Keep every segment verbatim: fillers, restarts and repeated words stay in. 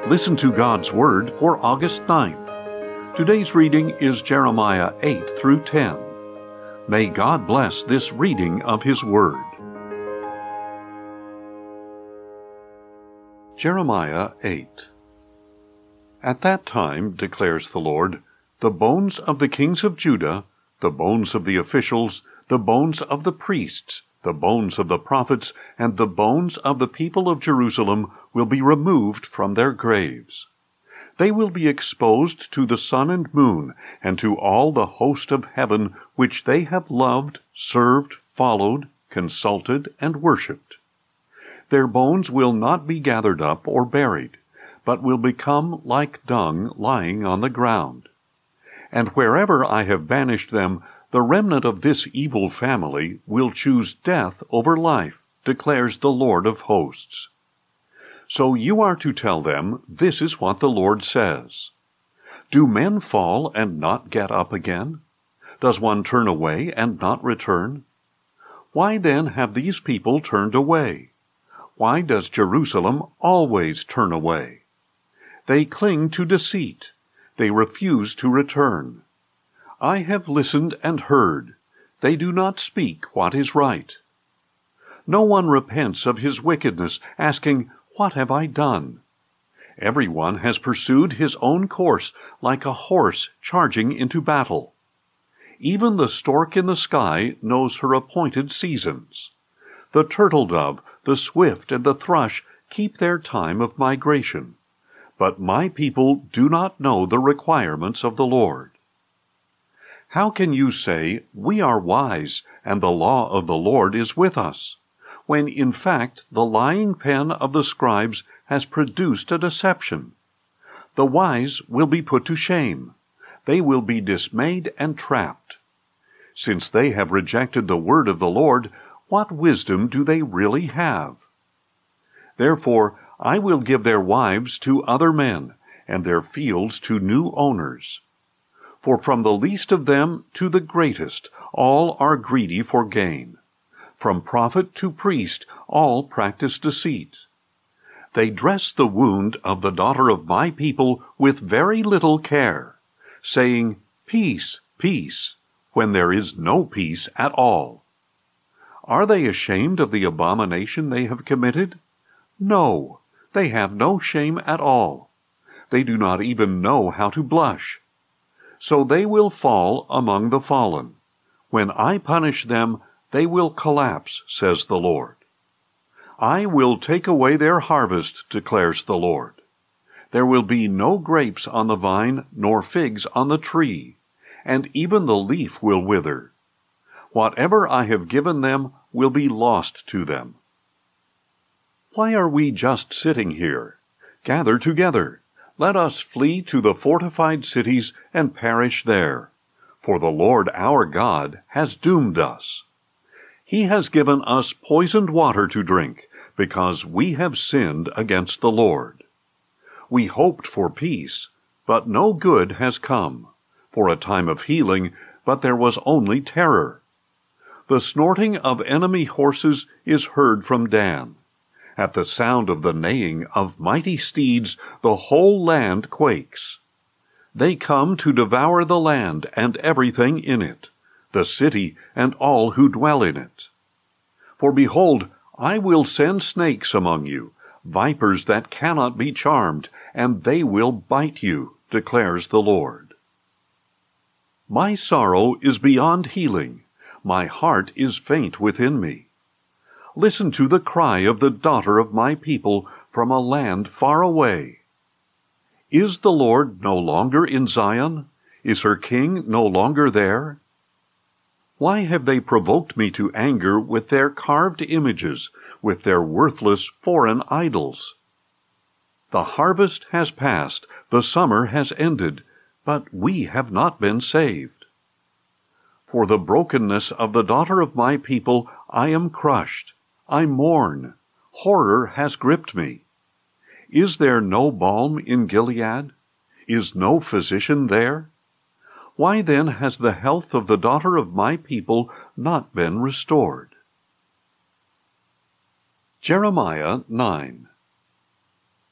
Listen to God's Word for August ninth. Today's reading is Jeremiah eight through ten. May God bless this reading of His Word. Jeremiah eight. At that time, declares the Lord, the bones of the kings of Judah, the bones of the officials, the bones of the priests, the bones of the prophets, and the bones of the people of Jerusalem will be removed from their graves. They will be exposed to the sun and moon, and to all the host of heaven which they have loved, served, followed, consulted, and worshipped. Their bones will not be gathered up or buried, but will become like dung lying on the ground. And wherever I have banished them, the remnant of this evil family will choose death over life, declares the Lord of hosts. So you are to tell them, this is what the Lord says. Do men fall and not get up again? Does one turn away and not return? Why then have these people turned away? Why does Jerusalem always turn away? They cling to deceit. They refuse to return. I have listened and heard. They do not speak what is right. No one repents of his wickedness, asking, what have I done? Everyone has pursued his own course, like a horse charging into battle. Even the stork in the sky knows her appointed seasons. The turtle dove, the swift, and the thrush keep their time of migration. But my people do not know the requirements of the Lord. How can you say, we are wise, and the law of the Lord is with us, when in fact the lying pen of the scribes has produced a deception? The wise will be put to shame. They will be dismayed and trapped. Since they have rejected the word of the Lord, what wisdom do they really have? Therefore, I will give their wives to other men, and their fields to new owners. For from the least of them to the greatest, all are greedy for gain. From prophet to priest, all practice deceit. They dress the wound of the daughter of my people with very little care, saying, peace, peace, when there is no peace at all. Are they ashamed of the abomination they have committed? No, they have no shame at all. They do not even know how to blush. So they will fall among the fallen. When I punish them, they will collapse, says the Lord. I will take away their harvest, declares the Lord. There will be no grapes on the vine, nor figs on the tree, and even the leaf will wither. Whatever I have given them will be lost to them. Why are we just sitting here? Gather together. Let us flee to the fortified cities and perish there, for the Lord our God has doomed us. He has given us poisoned water to drink, because we have sinned against the Lord. We hoped for peace, but no good has come, for a time of healing, but there was only terror. The snorting of enemy horses is heard from Dan. At the sound of the neighing of mighty steeds, the whole land quakes. They come to devour the land and everything in it, the city and all who dwell in it. For behold, I will send snakes among you, vipers that cannot be charmed, and they will bite you, declares the Lord. My sorrow is beyond healing. My heart is faint within me. Listen to the cry of the daughter of my people from a land far away. Is the Lord no longer in Zion? Is her king no longer there? Why have they provoked me to anger with their carved images, with their worthless foreign idols? The harvest has passed, the summer has ended, but we have not been saved. For the brokenness of the daughter of my people I am crushed. I mourn. Horror has gripped me. Is there no balm in Gilead? Is no physician there? Why then has the health of the daughter of my people not been restored? Jeremiah nine.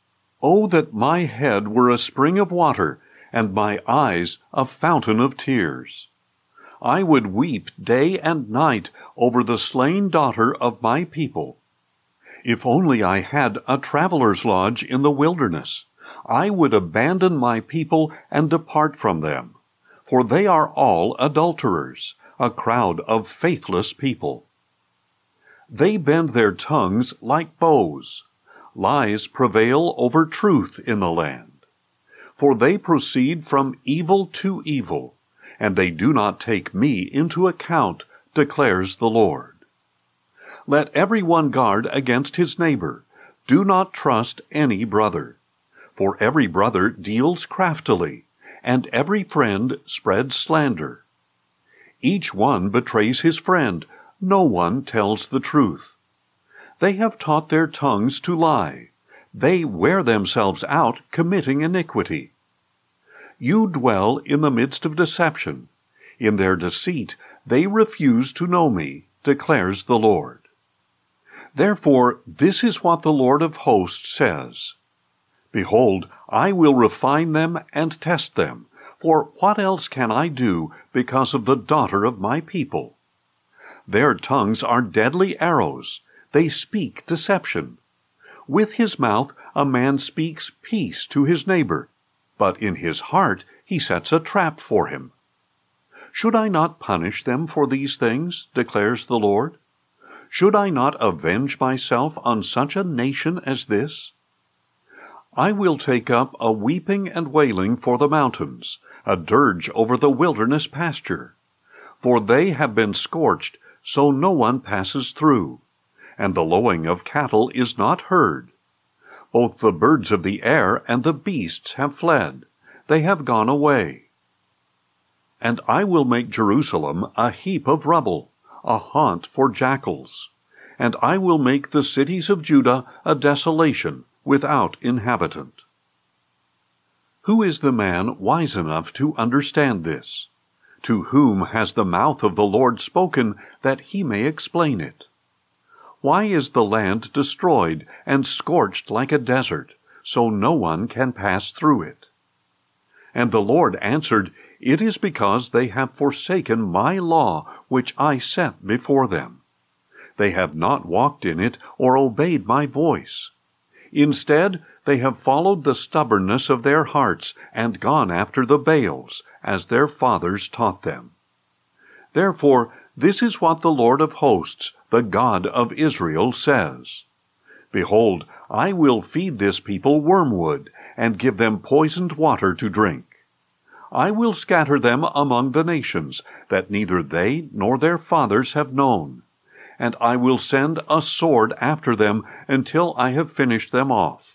Oh, that my head were a spring of water, and my eyes a fountain of tears! I would weep day and night over the slain daughter of my people. If only I had a traveler's lodge in the wilderness, I would abandon my people and depart from them, for they are all adulterers, a crowd of faithless people. They bend their tongues like bows. Lies prevail over truth in the land. For they proceed from evil to evil, and they do not take me into account, declares the Lord. Let every one guard against his neighbor. Do not trust any brother. For every brother deals craftily, and every friend spreads slander. Each one betrays his friend. No one tells the truth. They have taught their tongues to lie. They wear themselves out committing iniquity. You dwell in the midst of deception. In their deceit they refuse to know me, declares the Lord. Therefore, this is what the Lord of hosts says. Behold, I will refine them and test them, for what else can I do because of the daughter of my people? Their tongues are deadly arrows. They speak deception. With his mouth a man speaks peace to his neighbor, but in his heart he sets a trap for him. Should I not punish them for these things, declares the Lord? Should I not avenge myself on such a nation as this? I will take up a weeping and wailing for the mountains, a dirge over the wilderness pasture. For they have been scorched, so no one passes through, and the lowing of cattle is not heard. Both the birds of the air and the beasts have fled. They have gone away. And I will make Jerusalem a heap of rubble, a haunt for jackals. And I will make the cities of Judah a desolation, without inhabitant. Who is the man wise enough to understand this? To whom has the mouth of the Lord spoken, that he may explain it? Why is the land destroyed and scorched like a desert, so no one can pass through it? And the Lord answered, It is because they have forsaken my law, which I set before them. They have not walked in it or obeyed my voice. Instead, they have followed the stubbornness of their hearts and gone after the Baals, as their fathers taught them. Therefore, this is what the Lord of hosts, the God of Israel, says. Behold, I will feed this people wormwood, and give them poisoned water to drink. I will scatter them among the nations, that neither they nor their fathers have known. And I will send a sword after them until I have finished them off.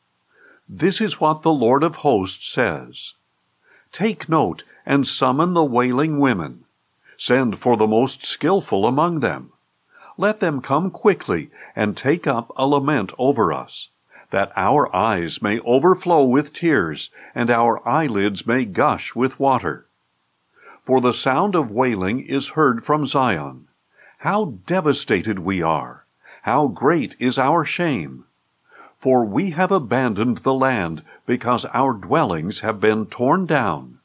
This is what the Lord of hosts says. Take note and summon the wailing women. Send for the most skillful among them. Let them come quickly and take up a lament over us, that our eyes may overflow with tears and our eyelids may gush with water. For the sound of wailing is heard from Zion. How devastated we are! How great is our shame! For we have abandoned the land, because our dwellings have been torn down.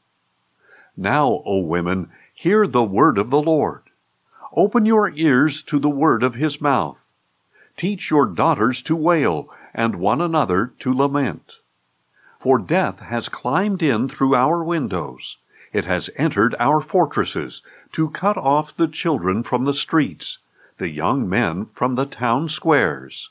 Now, O women, hear the word of the Lord. Open your ears to the word of his mouth. Teach your daughters to wail, and one another to lament. For death has climbed in through our windows. It has entered our fortresses, to cut off the children from the streets, the young men from the town squares.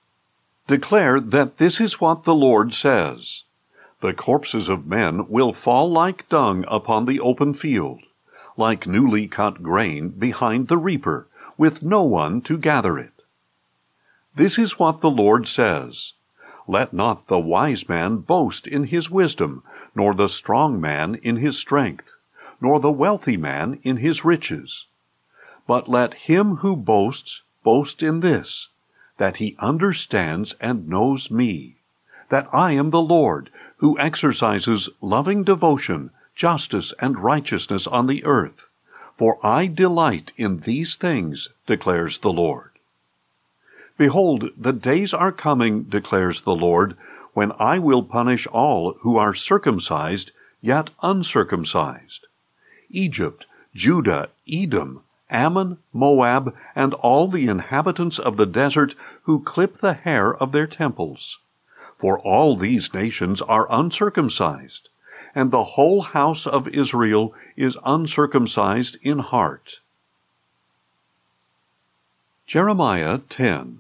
Declare that this is what the Lord says. The corpses of men will fall like dung upon the open field, like newly cut grain behind the reaper, with no one to gather it. This is what the Lord says. Let not the wise man boast in his wisdom, nor the strong man in his strength, nor the wealthy man in his riches. But let him who boasts boast in this, that he understands and knows me, that I am the Lord, who exercises loving devotion, justice, and righteousness on the earth. For I delight in these things, declares the Lord. Behold, the days are coming, declares the Lord, when I will punish all who are circumcised, yet uncircumcised. Egypt, Judah, Edom, Ammon, Moab, and all the inhabitants of the desert who clip the hair of their temples. For all these nations are uncircumcised, and the whole house of Israel is uncircumcised in heart. Jeremiah ten.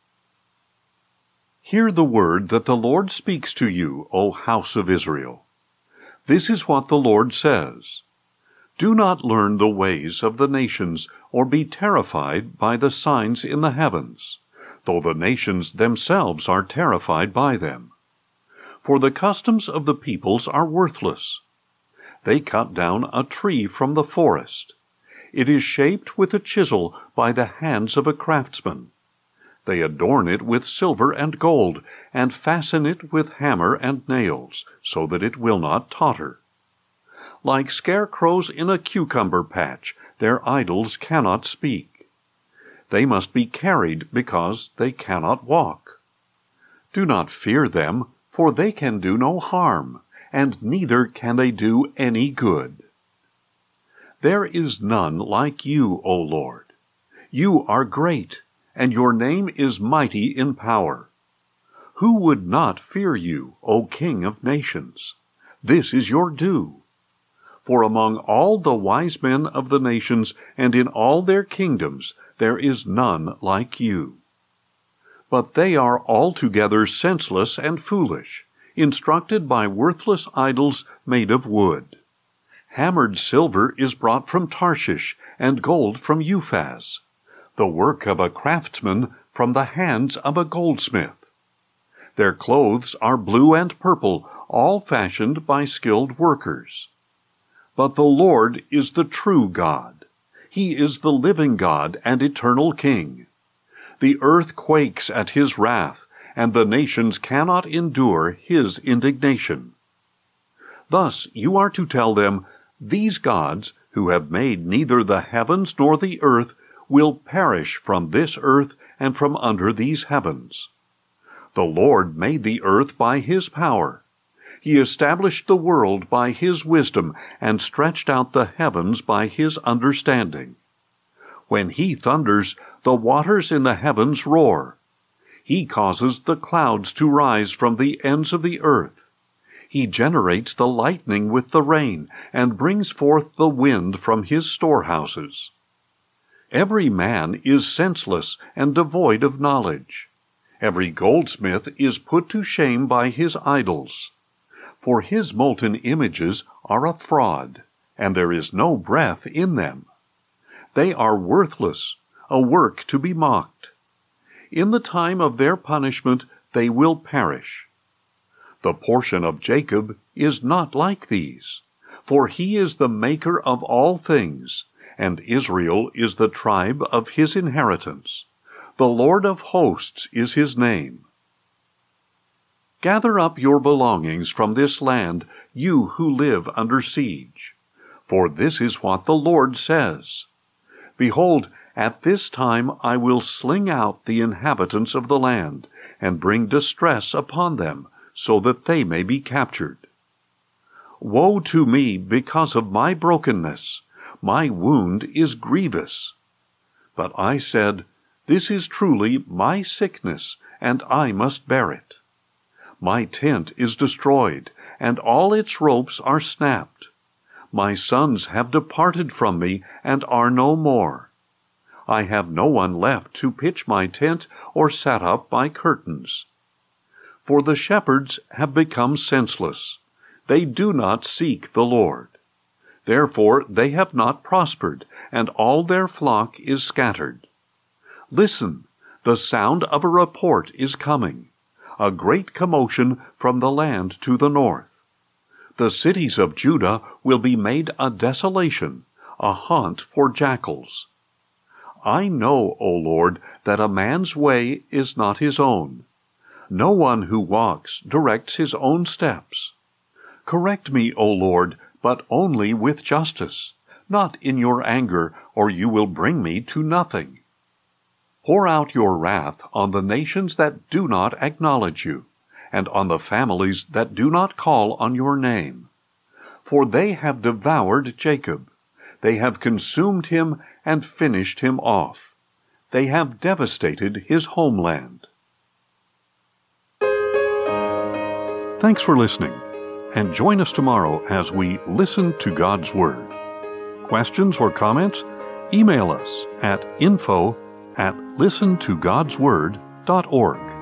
Hear the word that the Lord speaks to you, O house of Israel. This is what the Lord says. Do not learn the ways of the nations, or be terrified by the signs in the heavens, though the nations themselves are terrified by them. For the customs of the peoples are worthless. They cut down a tree from the forest. It is shaped with a chisel by the hands of a craftsman. They adorn it with silver and gold, and fasten it with hammer and nails, so that it will not totter. Like scarecrows in a cucumber patch, their idols cannot speak. They must be carried because they cannot walk. Do not fear them, for they can do no harm, and neither can they do any good. There is none like you, O Lord. You are great, and your name is mighty in power. Who would not fear you, O King of nations? This is your due. For among all the wise men of the nations and in all their kingdoms there is none like you. But they are altogether senseless and foolish, instructed by worthless idols made of wood. Hammered silver is brought from Tarshish, and gold from Uphaz, the work of a craftsman from the hands of a goldsmith. Their clothes are blue and purple, all fashioned by skilled workers. But the Lord is the true God. He is the living God and eternal King. The earth quakes at his wrath, and the nations cannot endure his indignation. Thus you are to tell them, these gods, who have made neither the heavens nor the earth, will perish from this earth and from under these heavens. The Lord made the earth by his power. He established the world by his wisdom, and stretched out the heavens by his understanding. When he thunders, the waters in the heavens roar. He causes the clouds to rise from the ends of the earth. He generates the lightning with the rain, and brings forth the wind from his storehouses. Every man is senseless and devoid of knowledge. Every goldsmith is put to shame by his idols. For his molten images are a fraud, and there is no breath in them. They are worthless, a work to be mocked. In the time of their punishment they will perish. The portion of Jacob is not like these, for he is the maker of all things, and Israel is the tribe of his inheritance. The Lord of hosts is his name. Gather up your belongings from this land, you who live under siege. For this is what the Lord says. Behold, at this time I will sling out the inhabitants of the land, and bring distress upon them, so that they may be captured. Woe to me because of my brokenness! My wound is grievous. But I said, this is truly my sickness, and I must bear it. My tent is destroyed, and all its ropes are snapped. My sons have departed from me, and are no more. I have no one left to pitch my tent or set up my curtains. For the shepherds have become senseless. They do not seek the Lord. Therefore they have not prospered, and all their flock is scattered. Listen, the sound of a report is coming, a great commotion from the land to the north. The cities of Judah will be made a desolation, a haunt for jackals. I know, O Lord, that a man's way is not his own. No one who walks directs his own steps. Correct me, O Lord, but only with justice, not in your anger, or you will bring me to nothing. Pour out your wrath on the nations that do not acknowledge you, and on the families that do not call on your name. For they have devoured Jacob. They have consumed him and finished him off. They have devastated his homeland. Thanks for listening, and join us tomorrow as we listen to God's Word. Questions or comments? Email us at info at listen to gods word dot org.